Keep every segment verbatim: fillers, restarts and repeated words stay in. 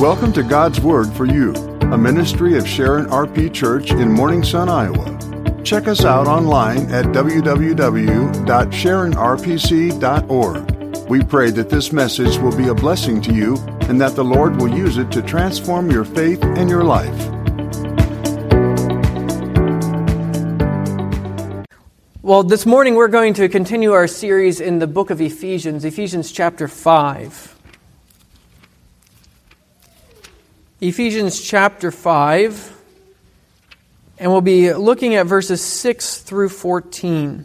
Welcome to God's Word for You, a ministry of Sharon R P Church in Morning Sun, Iowa. Check us out online at w w w dot sharon r p c dot org. We pray that this message will be a blessing to you and that the Lord will use it to transform your faith and your life. Well, this morning we're going to continue our series in the book of Ephesians, Ephesians chapter five. Ephesians chapter five, and we'll be looking at verses six through fourteen.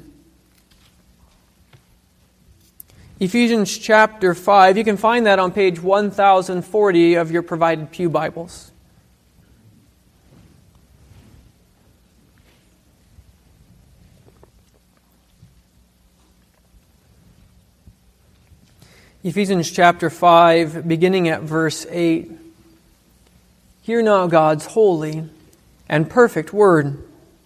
Ephesians chapter five, you can find that on page one thousand forty of your provided pew Bibles. Ephesians chapter five, beginning at verse eight. Hear now God's holy and perfect word.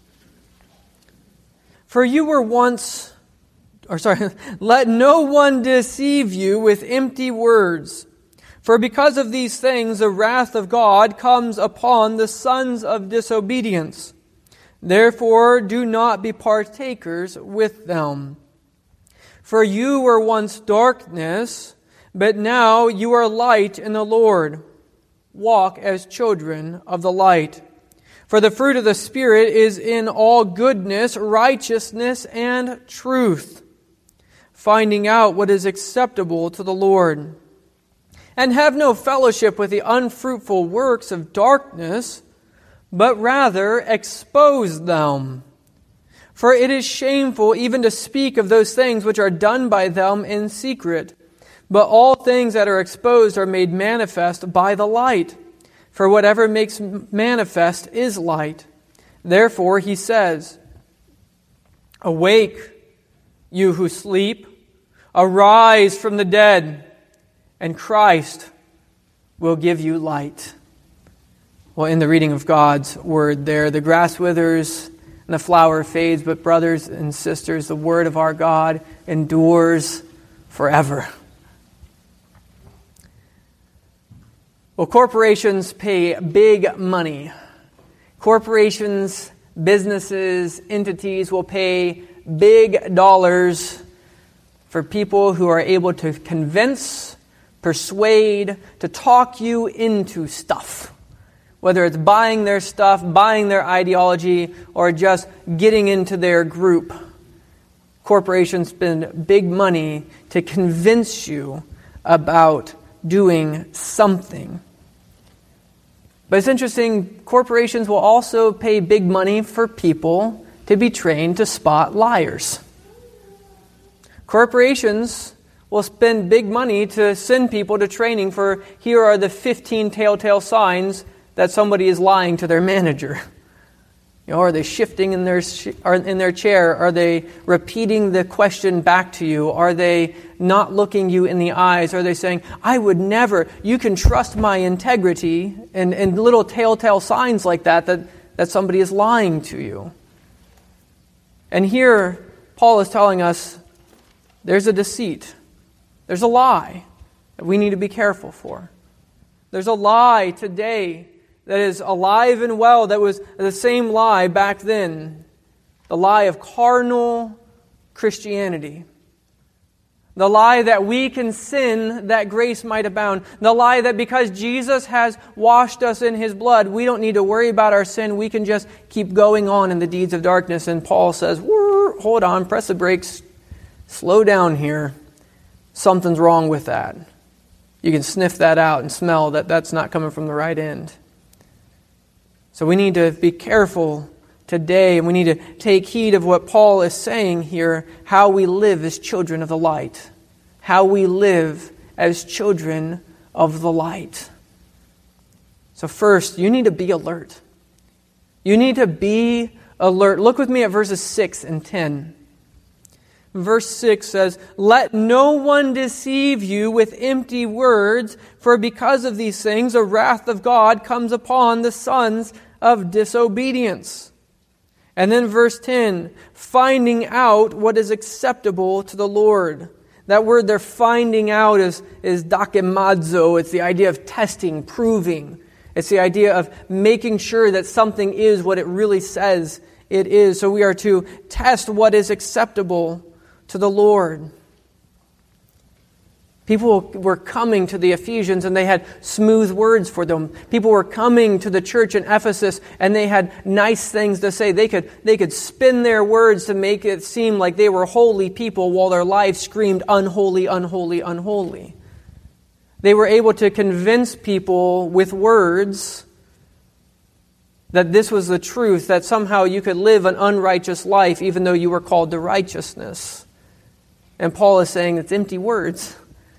For you were once, or sorry, let no one deceive you with empty words. For because of these things the wrath of God comes upon the sons of disobedience. Therefore do not be partakers with them. For you were once darkness, but now you are light in the Lord. Walk as children of the light. For the fruit of the Spirit is in all goodness, righteousness, and truth, finding out what is acceptable to the Lord. And have no fellowship with the unfruitful works of darkness, but rather expose them. For it is shameful even to speak of those things which are done by them in secret. But all things that are exposed are made manifest by the light. For whatever makes manifest is light. Therefore he says, Awake, you who sleep, arise from the dead, and Christ will give you light. Well, in the reading of God's word there, the grass withers and the flower fades, but brothers and sisters, the word of our God endures forever. Well, corporations pay big money. Corporations, businesses, entities will pay big dollars for people who are able to convince, persuade, to talk you into stuff. Whether it's buying their stuff, buying their ideology, or just getting into their group. Corporations spend big money to convince you about doing something. But it's interesting, corporations will also pay big money for people to be trained to spot liars. Corporations will spend big money to send people to training for, here are the fifteen telltale signs that somebody is lying to their manager. You know, are they shifting in their in their chair? Are they repeating the question back to you? Are they not looking you in the eyes? Are they saying, I would never, you can trust my integrity, and, and little telltale signs like that, that, that somebody is lying to you. And here, Paul is telling us there's a deceit. There's a lie that we need to be careful for. There's a lie today that is alive and well, that was the same lie back then. The lie of carnal Christianity. The lie that we can sin that grace might abound. The lie that because Jesus has washed us in His blood, we don't need to worry about our sin. We can just keep going on in the deeds of darkness. And Paul says, hold on, press the brakes, slow down here. Something's wrong with that. You can sniff that out and smell that that's not coming from the right end. So we need to be careful today, and we need to take heed of what Paul is saying here, how we live as children of the light. How we live as children of the light. So first, you need to be alert. You need to be alert. Look with me at verses six and ten. Verse six says, Let no one deceive you with empty words, for because of these things the wrath of God comes upon the sons of disobedience. And then verse ten, finding out what is acceptable to the Lord. That word they're finding out is, is dakemadzo. It's the idea of testing, proving. It's the idea of making sure that something is what it really says it is. So we are to test what is acceptable to the Lord. People were coming to the Ephesians and they had smooth words for them. People were coming to the church in Ephesus and they had nice things to say. They could, they could spin their words to make it seem like they were holy people while their lives screamed unholy, unholy, unholy. They were able to convince people with words that this was the truth, that somehow you could live an unrighteous life even though you were called to righteousness. And Paul is saying it's empty words.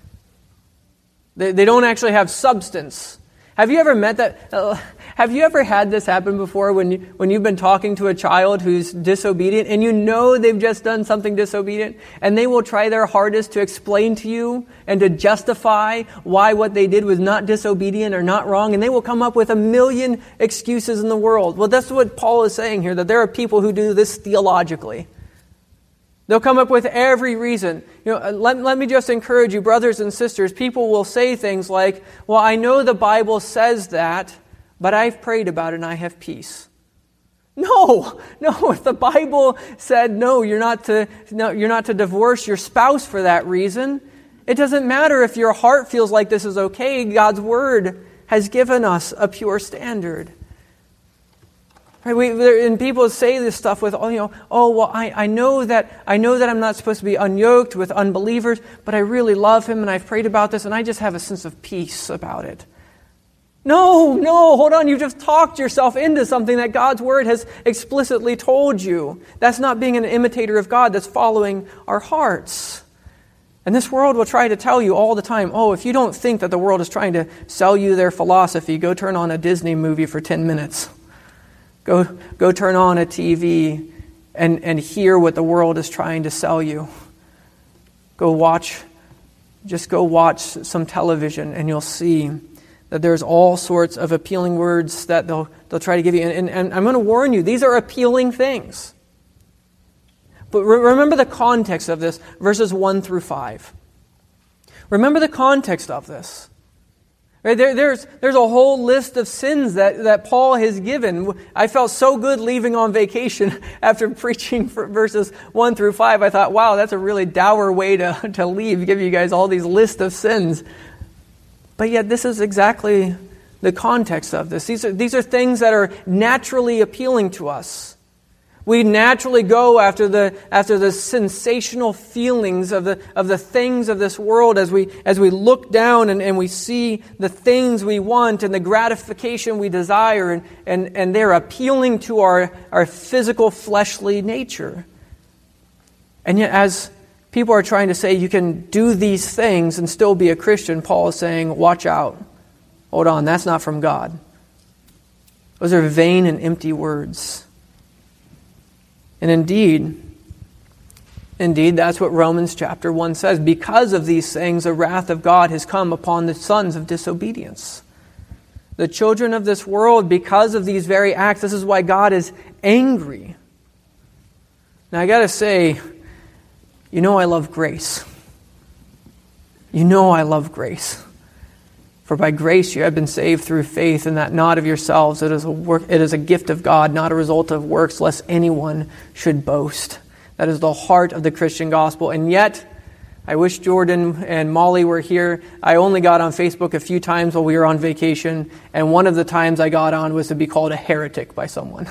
They, they don't actually have substance. Have you ever met that? Uh, have you ever had this happen before when, you, when you've been talking to a child who's disobedient and you know they've just done something disobedient and they will try their hardest to explain to you and to justify why what they did was not disobedient or not wrong, and they will come up with a million excuses in the world? Well, that's what Paul is saying here, that there are people who do this theologically. They'll come up with every reason. You know, let, let me just encourage you, brothers and sisters. People will say things like, well, I know the Bible says that, but I've prayed about it and I have peace. No, no, if the Bible said no, you're not to no, you're not to divorce your spouse for that reason, it doesn't matter if your heart feels like this is okay. God's word has given us a pure standard. Right, we, and people say this stuff with, oh, you know, oh, well, I, I know that I know that I'm not supposed to be unyoked with unbelievers, but I really love him, and I've prayed about this, and I just have a sense of peace about it. No, no, hold on, you just talked yourself into something that God's word has explicitly told you. That's not being an imitator of God, that's following our hearts. And this world will try to tell you all the time, oh, if you don't think that the world is trying to sell you their philosophy, go turn on a Disney movie for ten minutes. Go go turn on a T V and, and hear what the world is trying to sell you. Go watch, just go watch some television and you'll see that there's all sorts of appealing words that they'll they'll try to give you. And, and, and I'm going to warn you, these are appealing things. But re- remember the context of this, verses one through five. Remember the context of this. Right, there, there's, there's a whole list of sins that, that Paul has given. I felt so good leaving on vacation after preaching for verses one through five. I thought, wow, that's a really dour way to, to leave, give you guys all these lists of sins. But yet this is exactly the context of this. These are, these are things that are naturally appealing to us. We naturally go after the after the sensational feelings of the of the things of this world as we as we look down and, and we see the things we want and the gratification we desire, and, and, and they're appealing to our, our physical fleshly nature. And yet as people are trying to say you can do these things and still be a Christian, Paul is saying, watch out. Hold on, that's not from God. Those are vain and empty words. And indeed, indeed, that's what Romans chapter one says. Because of these things, the wrath of God has come upon the sons of disobedience. The children of this world, because of these very acts, this is why God is angry. Now I got to say, you know I love grace. You know I love grace. For by grace you have been saved through faith, and that not of yourselves. It is a work, it is a gift of God, not a result of works, lest anyone should boast. That is the heart of the Christian gospel. And yet, I wish Jordan and Molly were here. I only got on Facebook a few times while we were on vacation, and one of the times I got on was to be called a heretic by someone.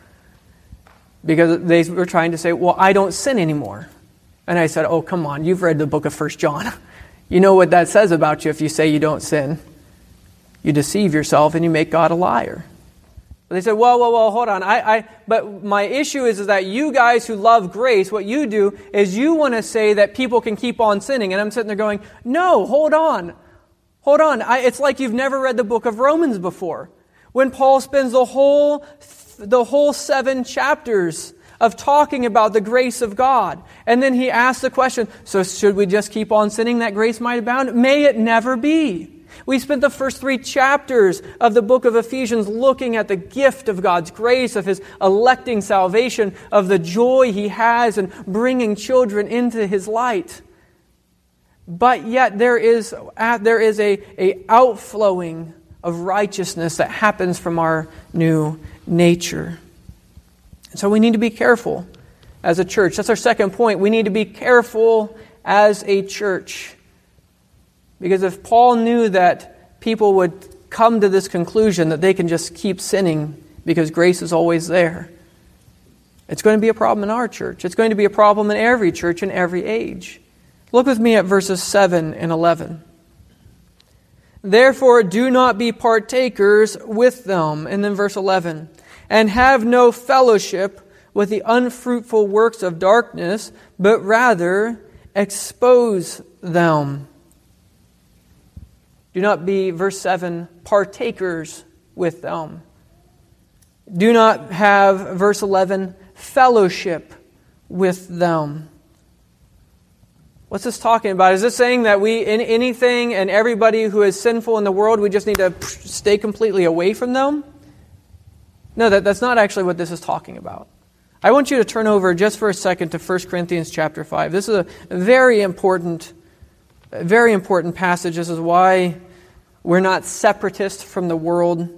Because they were trying to say, well, I don't sin anymore. And I said, oh, come on, you've read the book of First John. You know what that says about you if you say you don't sin. You deceive yourself and you make God a liar. But they said, well, well, well, hold on. I, I, but my issue is, is that you guys who love grace, what you do is you want to say that people can keep on sinning. And I'm sitting there going, no, hold on. Hold on. I, it's like you've never read the book of Romans before. When Paul spends the whole, the whole seven chapters of talking about the grace of God. And then he asks the question, so should we just keep on sinning that grace might abound? May it never be. We spent the first three chapters of the book of Ephesians looking at the gift of God's grace, of His electing salvation, of the joy He has in bringing children into His light. but yet there is, uh, there is a, a outflowing of righteousness that happens from our new nature. So we need to be careful as a church. That's our second point. We need to be careful as a church. Because if Paul knew that people would come to this conclusion that they can just keep sinning because grace is always there, it's going to be a problem in our church. It's going to be a problem in every church in every age. Look with me at verses seven and eleven. Therefore, do not be partakers with them. And then verse eleven. And have no fellowship with the unfruitful works of darkness, but rather expose them. Do not be, verse seven, partakers with them. Do not have, verse eleven, fellowship with them. What's this talking about? Is this saying that we, in anything and everybody who is sinful in the world, we just need to stay completely away from them? No, that, that's not actually what this is talking about. I want you to turn over just for a second to First Corinthians chapter five. This is a very important, very important passage. This is why we're not separatists from the world.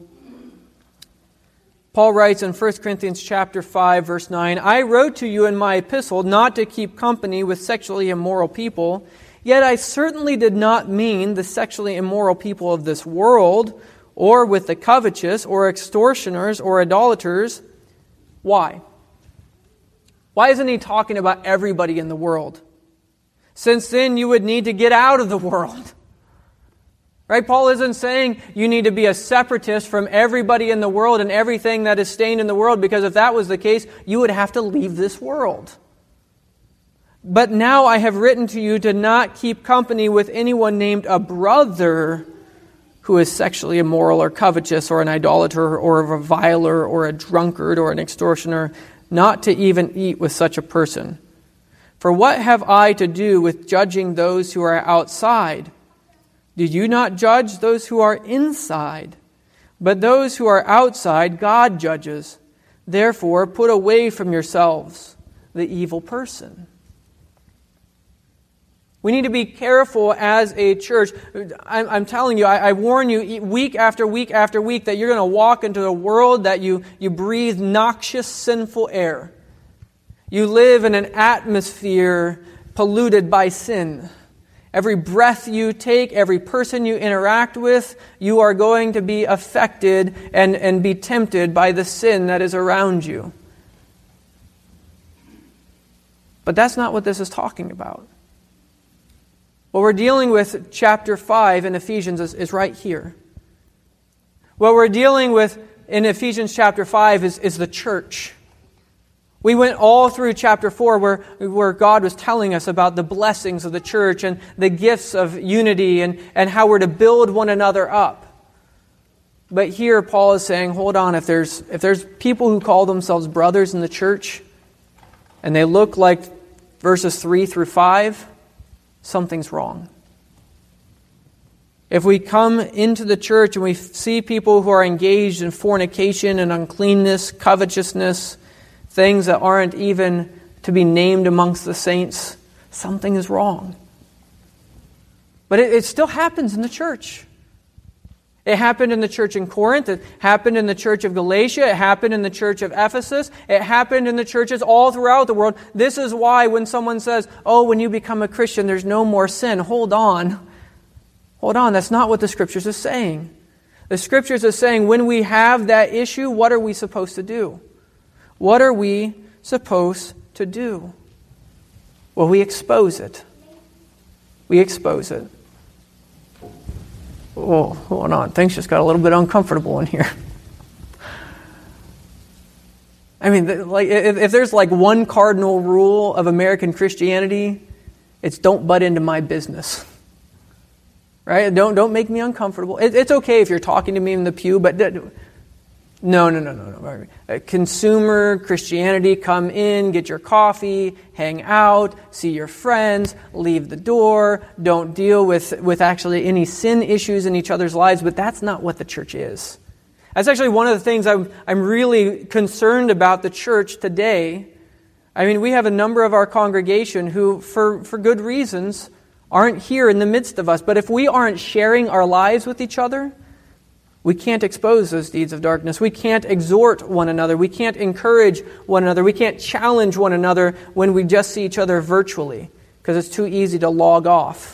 Paul writes in First Corinthians chapter five, verse nine, I wrote to you in my epistle not to keep company with sexually immoral people, yet I certainly did not mean the sexually immoral people of this world, or with the covetous, or extortioners, or idolaters. Why? Why isn't he talking about everybody in the world? Since then you would need to get out of the world. Right? Paul isn't saying you need to be a separatist from everybody in the world and everything that is stained in the world, because if that was the case, you would have to leave this world. But now I have written to you to not keep company with anyone named a brother who is sexually immoral or covetous or an idolater or a reviler or a drunkard or an extortioner, not to even eat with such a person. For what have I to do with judging those who are outside? Did you not judge those who are inside? But those who are outside, God judges. Therefore, put away from yourselves the evil person. We need to be careful as a church. I'm, I'm telling you, I, I warn you week after week after week that you're going to walk into a world that you, you breathe noxious, sinful air. You live in an atmosphere polluted by sin. Every breath you take, every person you interact with, you are going to be affected and, and be tempted by the sin that is around you. But that's not what this is talking about. What we're dealing with, chapter five in Ephesians, is, is right here. What we're dealing with in Ephesians chapter five is, is the church. We went all through chapter four where, where God was telling us about the blessings of the church and the gifts of unity and, and how we're to build one another up. But here Paul is saying, hold on, if there's if there's people who call themselves brothers in the church and they look like verses three through five, something's wrong. If we come into the church and we see people who are engaged in fornication and uncleanness, covetousness, things that aren't even to be named amongst the saints, something is wrong. But it, it still happens in the church. It happened in the church in Corinth. It happened in the church of Galatia. It happened in the church of Ephesus. It happened in the churches all throughout the world. This is why when someone says, oh, when you become a Christian, there's no more sin. Hold on. Hold on. That's not what the Scriptures is saying. The Scriptures is saying when we have that issue, what are we supposed to do? What are we supposed to do? Well, we expose it. We expose it. Oh, hold on. Things just got a little bit uncomfortable in here. I mean, like if, if there's like one cardinal rule of American Christianity, it's don't butt into my business. Right? Don't don't make me uncomfortable. It, it's okay if you're talking to me in the pew, but no, no, no, no, no. Uh, consumer Christianity, come in, get your coffee, hang out, see your friends, leave the door, don't deal with, with actually any sin issues in each other's lives, but that's not what the church is. That's actually one of the things I'm, I'm really concerned about the church today. I mean, we have a number of our congregation who, for, for good reasons, aren't here in the midst of us. But if we aren't sharing our lives with each other, we can't expose those deeds of darkness. We can't exhort one another. We can't encourage one another. We can't challenge one another when we just see each other virtually, because it's too easy to log off.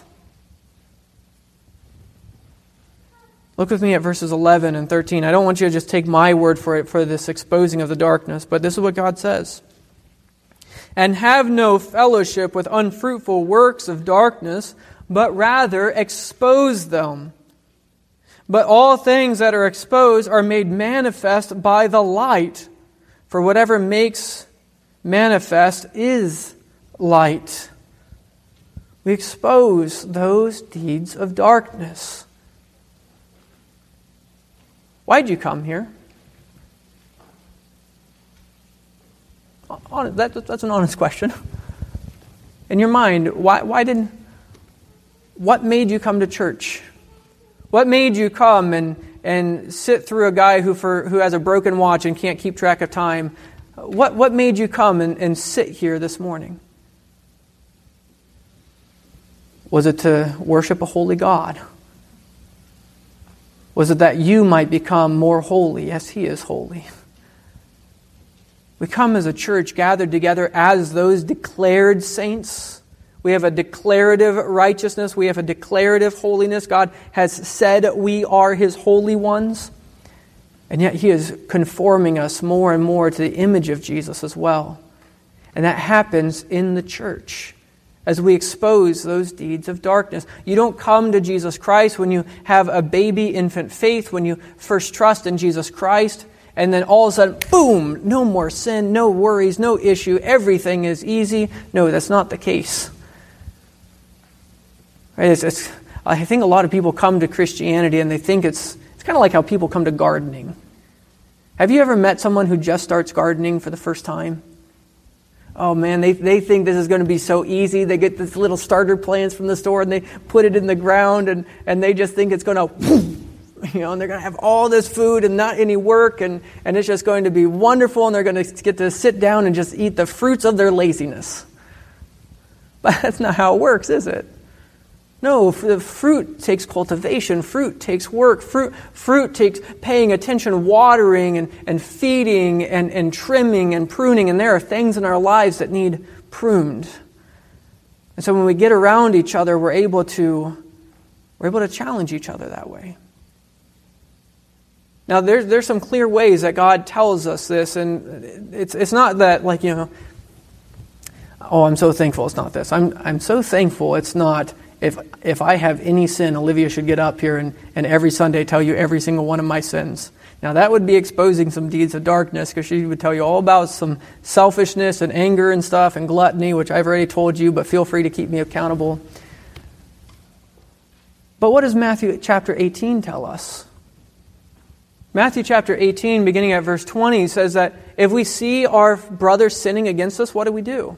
Look with me at verses eleven and thirteen. I don't want you to just take my word for it for this exposing of the darkness, but this is what God says. And have no fellowship with unfruitful works of darkness, but rather expose them. But all things that are exposed are made manifest by the light, for whatever makes manifest is light. We expose those deeds of darkness. Why'd you come here? That, that's an honest question. In your mind, why, why didn't, what made you come to church? What made you come and, and sit through a guy who for, who has a broken watch and can't keep track of time? What, what made you come and, and sit here this morning? Was it to worship a holy God? Was it that you might become more holy as He is holy? We come as a church gathered together as those declared saints. We have a declarative righteousness. We have a declarative holiness. God has said we are His holy ones. And yet He is conforming us more and more to the image of Jesus as well. And that happens in the church as we expose those deeds of darkness. You don't come to Jesus Christ when you have a baby infant faith, when you first trust in Jesus Christ, and then all of a sudden, boom, no more sin, no worries, no issue, everything is easy. No, that's not the case. Right? It's, it's, I think a lot of people come to Christianity and they think it's it's kind of like how people come to gardening. Have you ever met someone who just starts gardening for the first time? Oh man, they they think this is going to be so easy. They get this little starter plants from the store and they put it in the ground and, and they just think it's going to, you know, and they're going to have all this food and not any work and, and it's just going to be wonderful and they're going to get to sit down and just eat the fruits of their laziness. But that's not how it works, is it? No, the fruit takes cultivation, fruit takes work, fruit fruit takes paying attention, watering and, and feeding and, and trimming and pruning, and there are things in our lives that need pruned. And so when we get around each other, we're able to we're able to challenge each other that way. Now there's there's some clear ways that God tells us this, and it's it's not that like, you know, oh, I'm so thankful it's not this. I'm I'm so thankful it's not If if I have any sin, Olivia should get up here and, and every Sunday tell you every single one of my sins. Now that would be exposing some deeds of darkness, because she would tell you all about some selfishness and anger and stuff and gluttony, which I've already told you, but feel free to keep me accountable. But what does Matthew chapter eighteen tell us? Matthew chapter eighteen, beginning at verse twenty, says that if we see our brother sinning against us, what do we do?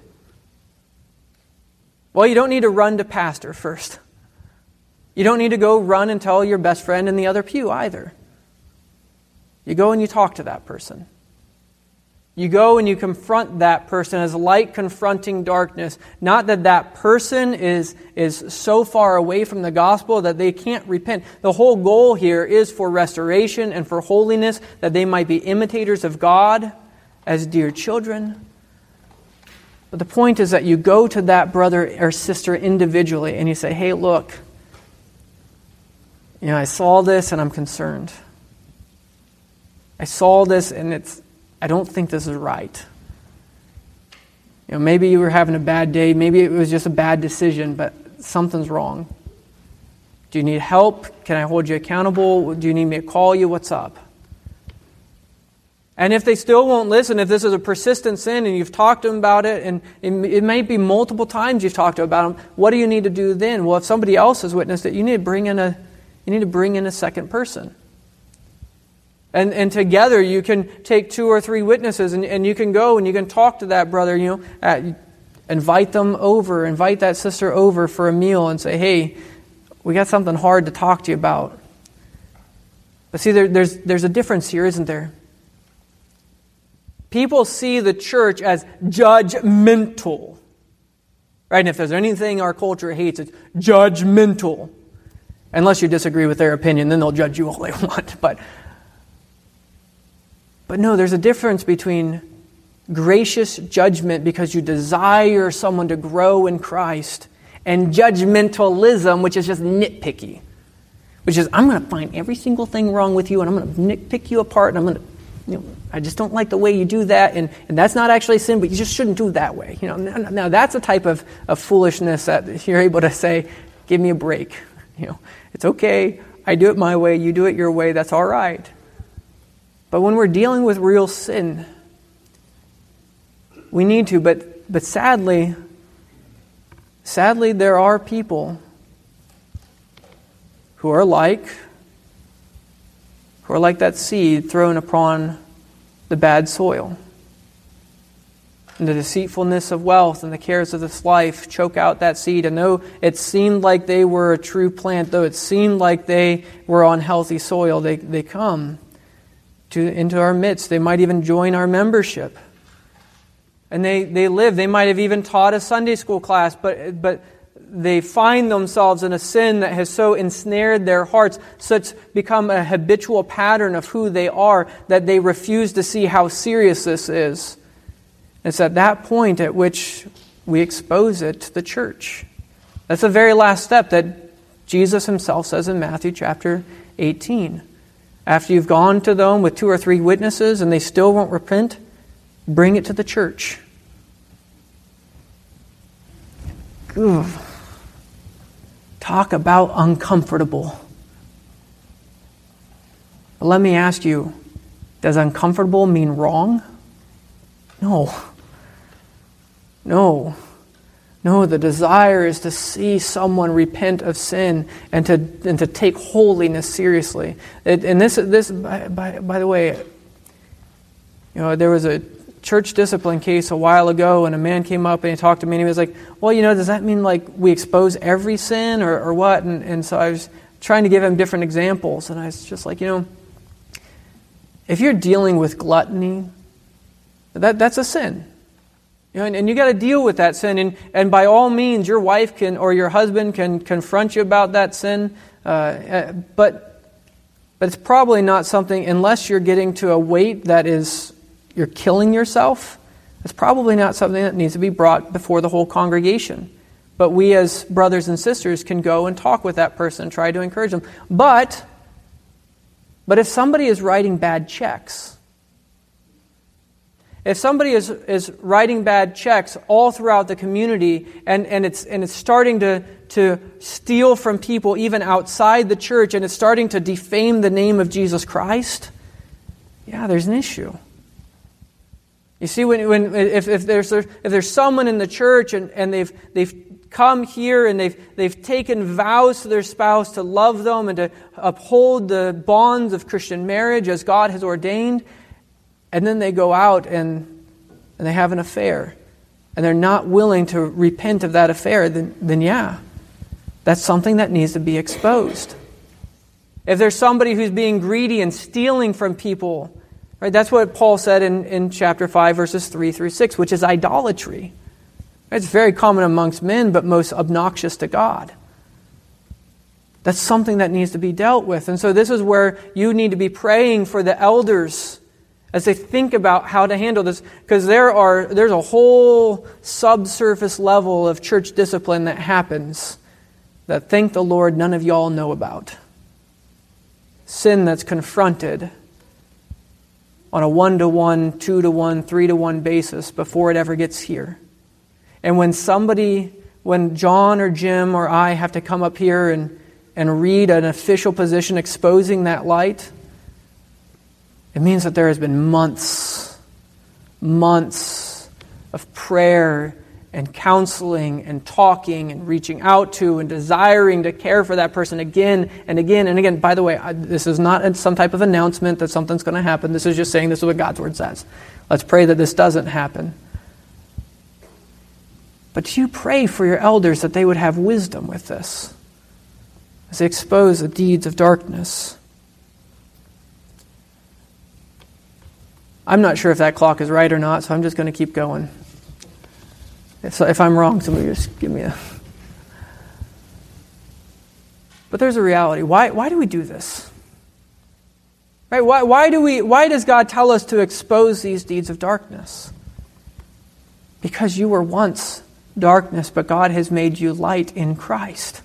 Well, you don't need to run to pastor first. You don't need to go run and tell your best friend in the other pew either. You go and you talk to that person. You go and you confront that person as light confronting darkness. Not that that person is, is so far away from the gospel that they can't repent. The whole goal here is for restoration and for holiness, that they might be imitators of God as dear children. But the point is that you go to that brother or sister individually and you say, hey, look, you know, I saw this and I'm concerned. I saw this and it's, I don't think this is right. You know, maybe you were having a bad day, maybe it was just a bad decision, but something's wrong. Do you need help? Can I hold you accountable? Do you need me to call you? What's up? And if they still won't listen, if this is a persistent sin and you've talked to them about it, and it may be multiple times you've talked to them about them, what do you need to do then? Well, if somebody else has witnessed it, you need to bring in a you need to bring in a second person. And and together you can take two or three witnesses and, and you can go and you can talk to that brother, you know, at, invite them over, invite that sister over for a meal and say, hey, we got something hard to talk to you about. But see, there, there's there's a difference here, isn't there? People see the church as judgmental. Right? And if there's anything our culture hates, it's judgmental. Unless you disagree with their opinion, then they'll judge you all they want. But, but no, there's a difference between gracious judgment because you desire someone to grow in Christ, and judgmentalism, which is just nitpicky. Which is, I'm going to find every single thing wrong with you, and I'm going to nitpick you apart, and I'm going to, you know, I just don't like the way you do that, and, and that's not actually sin, but you just shouldn't do it that way. You know, now, now that's a type of, of foolishness that you're able to say, give me a break. You know, it's okay, I do it my way, you do it your way, that's all right. But when we're dealing with real sin, we need to, but but sadly, sadly there are people who are like, who are like that seed thrown upon the bad soil. And the deceitfulness of wealth and the cares of this life choke out that seed. And though it seemed like they were a true plant, though it seemed like they were on healthy soil, they, they come to into our midst. They might even join our membership. And they, they live. They might have even taught a Sunday school class, but but they find themselves in a sin that has so ensnared their hearts, such become a habitual pattern of who they are, that they refuse to see how serious this is. It's at that point at which we expose it to the church. That's the very last step that Jesus himself says in Matthew chapter eighteen. After you've gone to them with two or three witnesses and they still won't repent, bring it to the church. Ugh. Talk about uncomfortable. But let me ask you, does uncomfortable mean wrong? No. No. No, the desire is to see someone repent of sin and to and to take holiness seriously. It, and this, this by, by, by the way, you know, there was a church discipline case a while ago, and a man came up and he talked to me and he was like, well, you know, does that mean like we expose every sin or, or what? And, and so I was trying to give him different examples, and I was just like, you know, if you're dealing with gluttony, that that's a sin. You know, and, and you got to deal with that sin, and, and by all means your wife can or your husband can confront you about that sin, uh, but but it's probably not something, unless you're getting to a weight that is you're killing yourself, it's probably not something that needs to be brought before the whole congregation. But we as brothers and sisters can go and talk with that person and try to encourage them. But, but if somebody is writing bad checks, if somebody is, is writing bad checks all throughout the community and, and it's and it's starting to, to steal from people even outside the church, and it's starting to defame the name of Jesus Christ, yeah, there's an issue. You see, when, when if, if there's if there's someone in the church and, and they've they've come here and they've they've taken vows to their spouse to love them and to uphold the bonds of Christian marriage as God has ordained, and then they go out and and they have an affair, and they're not willing to repent of that affair, then then yeah, that's something that needs to be exposed. If there's somebody who's being greedy and stealing from people, right, that's what Paul said in, in chapter five, verses three through six, which is idolatry. It's very common amongst men, but most obnoxious to God. That's something that needs to be dealt with. And so this is where you need to be praying for the elders as they think about how to handle this, because there are there's a whole subsurface level of church discipline that happens that, thank the Lord, none of y'all know about. Sin that's confronted on a one-to-one, two-to-one, three-to-one basis before it ever gets here. And when somebody, when John or Jim or I have to come up here and, and read an official position exposing that light, it means that there has been months, months of prayer and counseling and talking and reaching out to and desiring to care for that person again and again and again. By the way, I, this is not some type of announcement that something's going to happen. This is just saying this is what God's Word says. Let's pray that this doesn't happen. But you pray for your elders that they would have wisdom with this as they expose the deeds of darkness. I'm not sure if that clock is right or not, so I'm just going to keep going. So if I'm wrong, somebody just give me a... But there's a reality. Why, why do we do this? Right? Why, why, do we, why does God tell us to expose these deeds of darkness? Because you were once darkness, but God has made you light in Christ.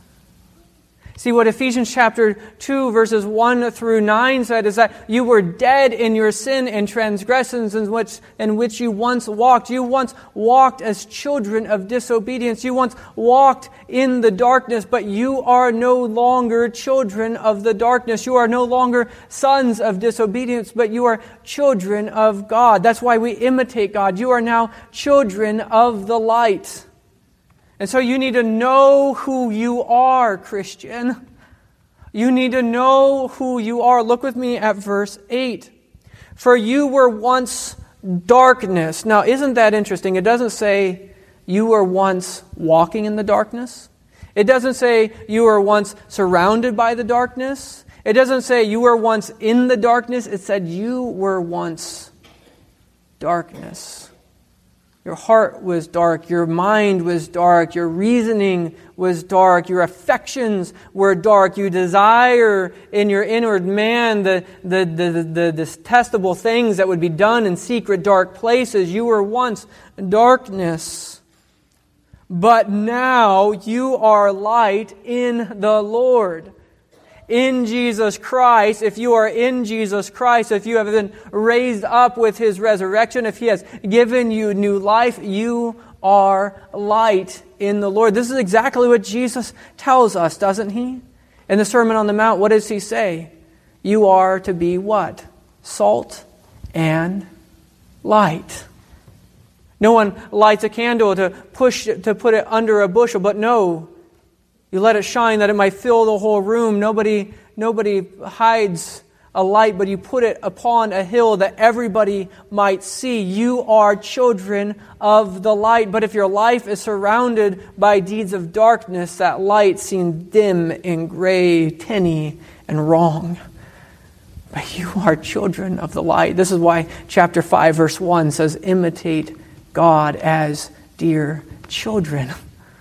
See, what Ephesians chapter two, verses one through nine said is that you were dead in your sin and transgressions in which, in which you once walked. You once walked as children of disobedience. You once walked in the darkness, but you are no longer children of the darkness. You are no longer sons of disobedience, but you are children of God. That's why we imitate God. You are now children of the light. And so you need to know who you are, Christian. You need to know who you are. Look with me at verse eight. For you were once darkness. Now, isn't that interesting? It doesn't say you were once walking in the darkness. It doesn't say you were once surrounded by the darkness. It doesn't say you were once in the darkness. It said you were once darkness. Your heart was dark, your mind was dark, your reasoning was dark, your affections were dark. You desire in your inward man the, the, the, the, the detestable things that would be done in secret dark places. You were once darkness, but now you are light in the Lord. In Jesus Christ, if you are in Jesus Christ, if you have been raised up with His resurrection, if He has given you new life, you are light in the Lord. This is exactly what Jesus tells us, doesn't He? In the Sermon on the Mount, what does He say? You are to be what? Salt and light. No one lights a candle to push to put it under a bushel, but no, you let it shine that it might fill the whole room. Nobody, nobody hides a light, but you put it upon a hill that everybody might see. You are children of the light. But if your life is surrounded by deeds of darkness, that light seems dim and gray, tinny, and wrong. But you are children of the light. This is why chapter five, verse one says, imitate God as dear children.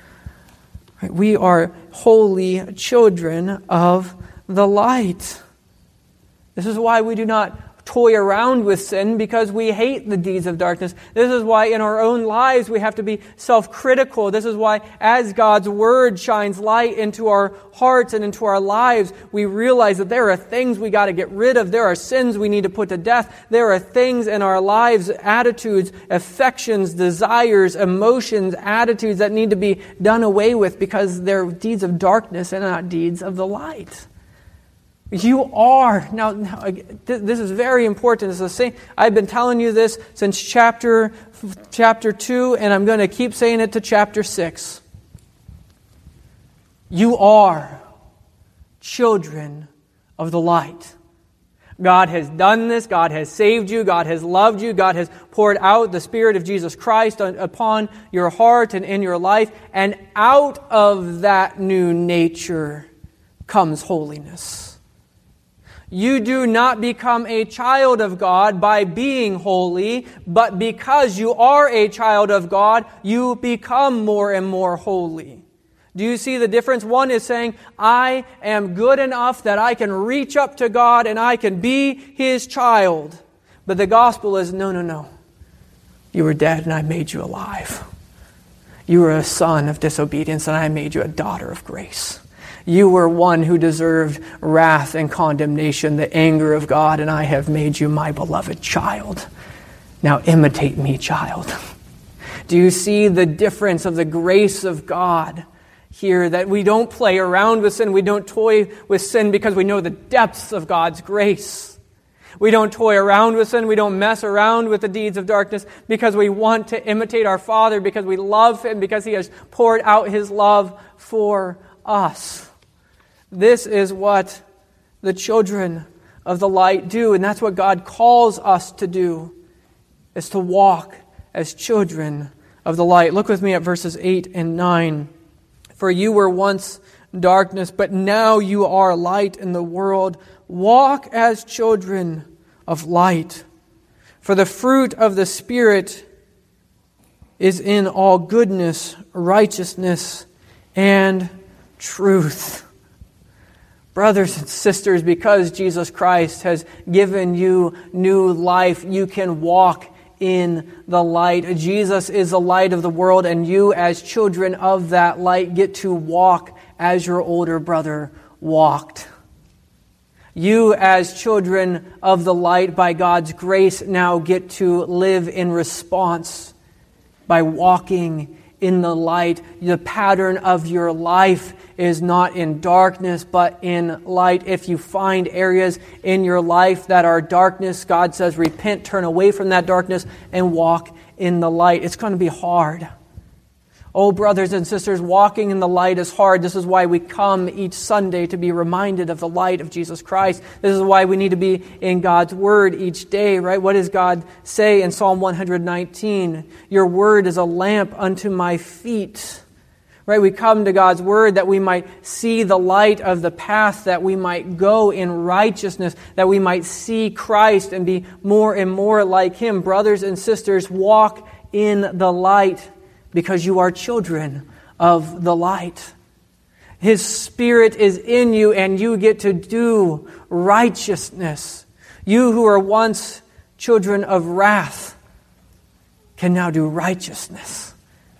We are holy children of the light. This is why we do not toy around with sin, because we hate the deeds of darkness. This is why in our own lives we have to be self-critical. This is why as God's Word shines light into our hearts and into our lives, we realize that there are things we got to get rid of. There are sins we need to put to death. There are things in our lives, attitudes, affections, desires, emotions, attitudes that need to be done away with because they're deeds of darkness and not deeds of the light. You are. Now, now, this is very important. It's the same. I've been telling you this since chapter, chapter two, and I'm going to keep saying it to chapter six. You are children of the light. God has done this. God has saved you. God has loved you. God has poured out the Spirit of Jesus Christ upon your heart and in your life. And out of that new nature comes holiness. You do not become a child of God by being holy, but because you are a child of God, you become more and more holy. Do you see the difference? One is saying, I am good enough that I can reach up to God and I can be His child. But the gospel is, no, no, no. You were dead and I made you alive. You were a son of disobedience and I made you a daughter of grace. You were one who deserved wrath and condemnation, the anger of God, and I have made you my beloved child. Now imitate me, child. Do you see the difference of the grace of God here? That we don't play around with sin. We don't toy with sin because we know the depths of God's grace. We don't toy around with sin. We don't mess around with the deeds of darkness because we want to imitate our Father, because we love Him, because He has poured out His love for us. This is what the children of the light do, and that's what God calls us to do, is to walk as children of the light. Look with me at verses eight and nine. For you were once darkness, but now you are light in the world. Walk as children of light. For the fruit of the Spirit is in all goodness, righteousness, and truth. Brothers and sisters, because Jesus Christ has given you new life, you can walk in the light. Jesus is the light of the world, and you as children of that light get to walk as your older brother walked. You as children of the light, by God's grace, now get to live in response by walking in the light. The pattern of your life is not in darkness, but in light. If you find areas in your life that are darkness, God says, repent, turn away from that darkness, and walk in the light. It's going to be hard. Oh, brothers and sisters, walking in the light is hard. This is why we come each Sunday, to be reminded of the light of Jesus Christ. This is why we need to be in God's Word each day, right? What does God say in Psalm one nineteen? Your Word is a lamp unto my feet. Right? We come to God's Word that we might see the light of the path, that we might go in righteousness, that we might see Christ and be more and more like Him. Brothers and sisters, walk in the light, because you are children of the light. His Spirit is in you, and you get to do righteousness. You who were once children of wrath can now do righteousness.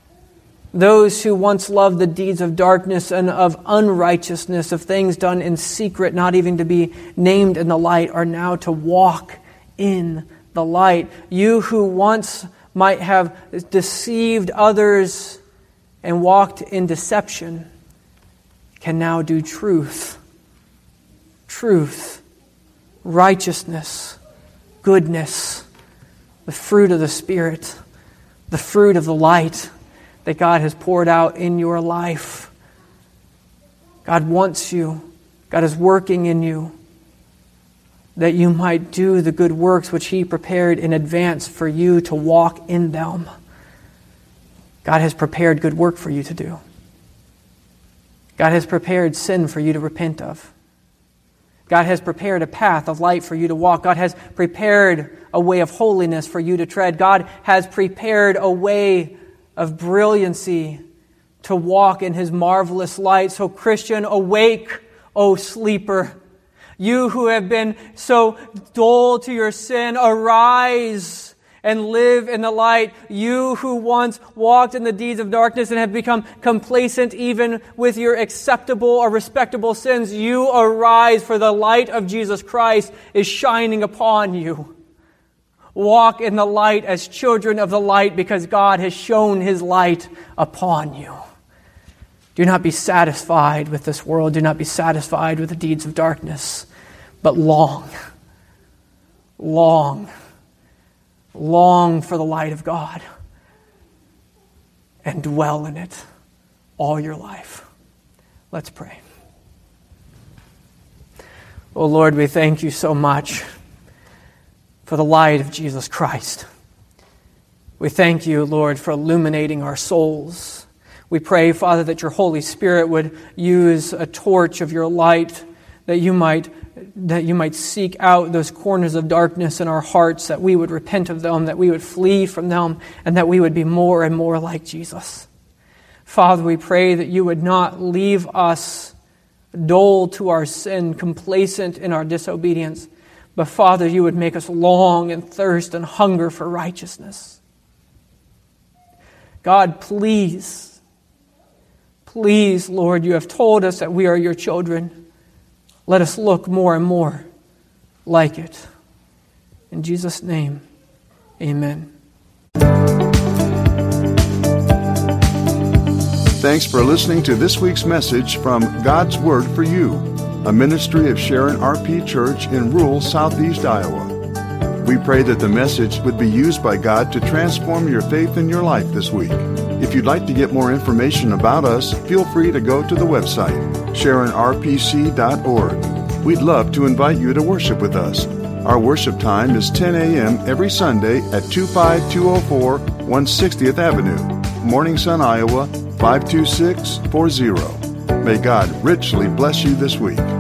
Those who once loved the deeds of darkness and of unrighteousness, of things done in secret, not even to be named in the light, are now to walk in the light. You who once might have deceived others and walked in deception can now do truth. Truth, righteousness, goodness, the fruit of the Spirit, the fruit of the light that God has poured out in your life. God wants you. God is working in you, that you might do the good works which He prepared in advance for you to walk in them. God has prepared good work for you to do. God has prepared sin for you to repent of. God has prepared a path of light for you to walk. God has prepared a way of holiness for you to tread. God has prepared a way of brilliancy to walk in His marvelous light. So, Christian, awake, O sleeper. You who have been so dull to your sin, arise and live in the light. You who once walked in the deeds of darkness and have become complacent even with your acceptable or respectable sins, you arise, for the light of Jesus Christ is shining upon you. Walk in the light as children of the light, because God has shown His light upon you. Do not be satisfied with this world. Do not be satisfied with the deeds of darkness, but long, long, long for the light of God, and dwell in it all your life. Let's pray. Oh Lord, we thank You so much for the light of Jesus Christ. We thank You, Lord, for illuminating our souls. We pray, Father, that Your Holy Spirit would use a torch of Your light, that You might that You might seek out those corners of darkness in our hearts, that we would repent of them, that we would flee from them, and that we would be more and more like Jesus. Father, we pray that You would not leave us dull to our sin, complacent in our disobedience, but Father, You would make us long and thirst and hunger for righteousness. God, please, please, Lord, You have told us that we are Your children. Let us look more and more like it. In Jesus' name, amen. Thanks for listening to this week's message from God's Word for You, a ministry of Sharon R P Church in rural southeast Iowa. We pray that the message would be used by God to transform your faith in your life this week. If you'd like to get more information about us, feel free to go to the website, sharon r p c dot org. We'd love to invite you to worship with us. Our worship time is ten a.m. every Sunday at two five two oh four one hundred sixtieth Avenue, Morning Sun, Iowa, five two six four zero. May God richly bless you this week.